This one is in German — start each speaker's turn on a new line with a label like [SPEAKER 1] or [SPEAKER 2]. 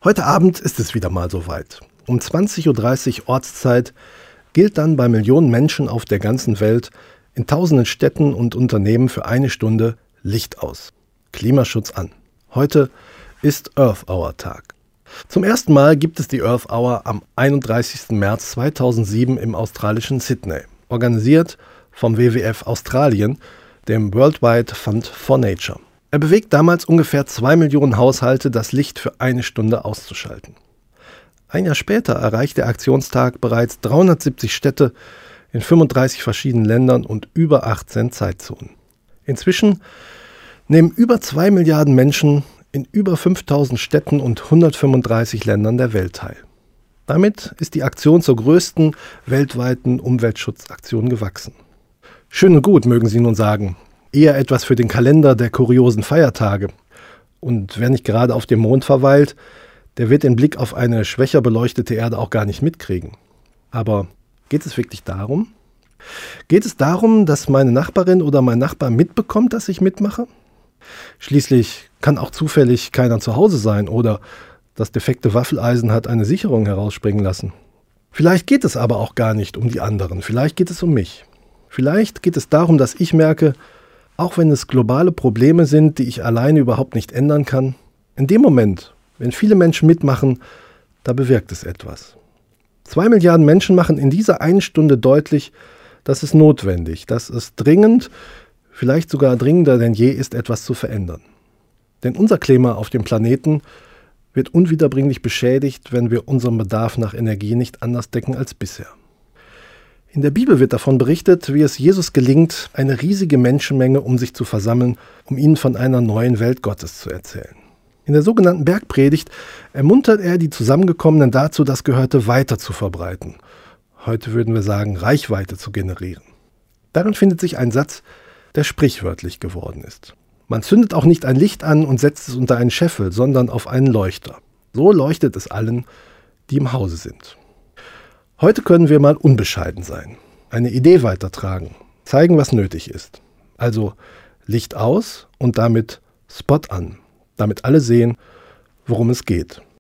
[SPEAKER 1] Heute Abend ist es wieder mal soweit. Um 20:30 Uhr Ortszeit gilt dann bei Millionen Menschen auf der ganzen Welt in tausenden Städten und Unternehmen für eine Stunde Licht aus. Klimaschutz an. Heute ist Earth Hour Tag. Zum ersten Mal gibt es die Earth Hour am 31. März 2007 im australischen Sydney, organisiert vom WWF Australien, dem Worldwide Fund for Nature. Er bewegt damals ungefähr 2 Millionen Haushalte, das Licht für eine Stunde auszuschalten. Ein Jahr später erreicht der Aktionstag bereits 370 Städte in 35 verschiedenen Ländern und über 18 Zeitzonen. Inzwischen nehmen über 2 Milliarden Menschen in über 5000 Städten und 135 Ländern der Welt teil. Damit ist die Aktion zur größten weltweiten Umweltschutzaktion gewachsen. Schön und gut, mögen Sie nun sagen. Eher etwas für den Kalender der kuriosen Feiertage. Und wer nicht gerade auf dem Mond verweilt, der wird den Blick auf eine schwächer beleuchtete Erde auch gar nicht mitkriegen. Aber geht es wirklich darum? Geht es darum, dass meine Nachbarin oder mein Nachbar mitbekommt, dass ich mitmache? Schließlich kann auch zufällig keiner zu Hause sein oder das defekte Waffeleisen hat eine Sicherung herausspringen lassen. Vielleicht geht es aber auch gar nicht um die anderen, vielleicht geht es um mich. Vielleicht geht es darum, dass ich merke, auch wenn es globale Probleme sind, die ich alleine überhaupt nicht ändern kann, in dem Moment, wenn viele Menschen mitmachen, da bewirkt es etwas. 2 Milliarden Menschen machen in dieser einen Stunde deutlich, dass es notwendig, dass es dringend, vielleicht sogar dringender denn je ist, etwas zu verändern. Denn unser Klima auf dem Planeten wird unwiederbringlich beschädigt, wenn wir unseren Bedarf nach Energie nicht anders decken als bisher. In der Bibel wird davon berichtet, wie es Jesus gelingt, eine riesige Menschenmenge um sich zu versammeln, um ihnen von einer neuen Welt Gottes zu erzählen. In der sogenannten Bergpredigt ermuntert er die Zusammengekommenen dazu, das Gehörte weiter zu verbreiten. Heute würden wir sagen, Reichweite zu generieren. Darin findet sich ein Satz, der sprichwörtlich geworden ist. Man zündet auch nicht ein Licht an und setzt es unter einen Scheffel, sondern auf einen Leuchter. So leuchtet es allen, die im Hause sind. Heute können wir mal unbescheiden sein, eine Idee weitertragen, zeigen, was nötig ist. Also Licht aus und damit Spot an, damit alle sehen, worum es geht.